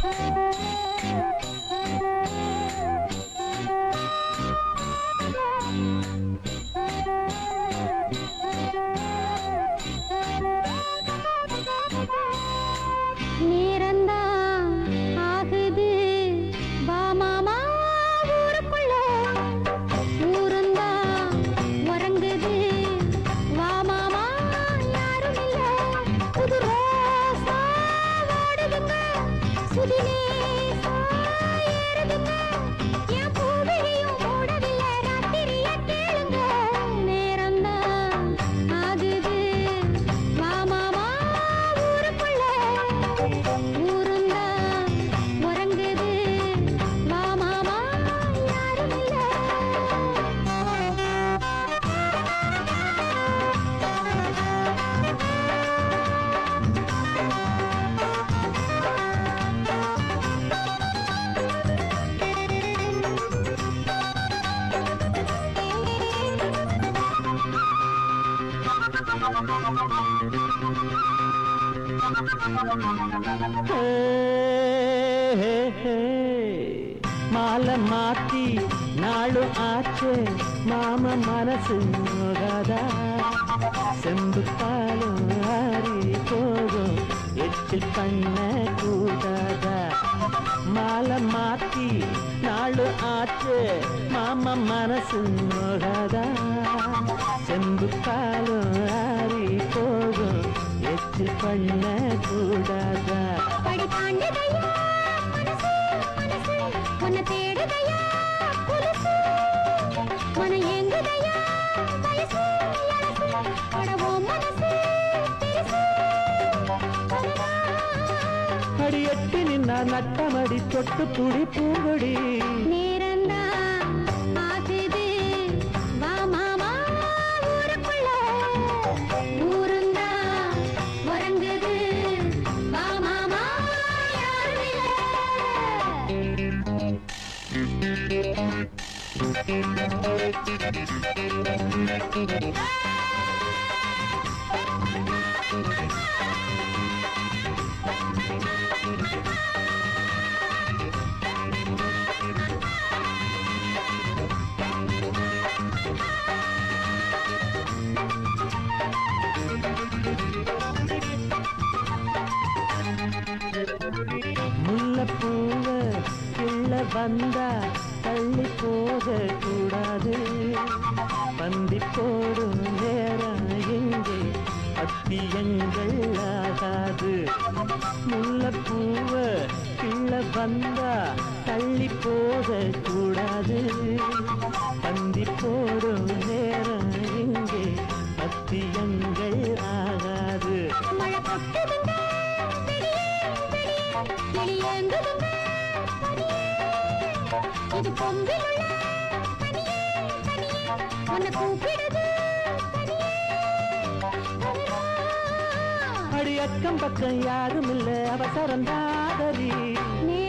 மாலை மாத்தி நாளு ஆச்சே மாம மனசு நோகாதா செம்பு பாலும் ஆறி போகும் எச்சில் பண்ண கூடாதா மாலை மாத்தி நாளு ஆச்சே மாம மனசு நோகாதா செம்பு பாலும் ஆறி போகும் எச்சில் பண்ண கூடாதா அடியட்டு நின்னா நட்டமடி தொட்டு துடி பூங்கொடி முல்லைப்பூவ கிள்ள வந்தா தள்ளி போக கூடாது பந்தி போடும் நேரம் எங்கே அத்தியங்கள் ஆகாது முல்லைப்பூவ கிள்ள வந்தா தள்ளி போக கூடாது பந்தி போடும் நேரம் எங்கே அத்தியங்கள் ஆகாது இது பொம்பிலுள்ள உன்னை கூப்பிடுது அடி அக்கம் பக்கம் யாரும் இல்ல அவசரம் தாதரி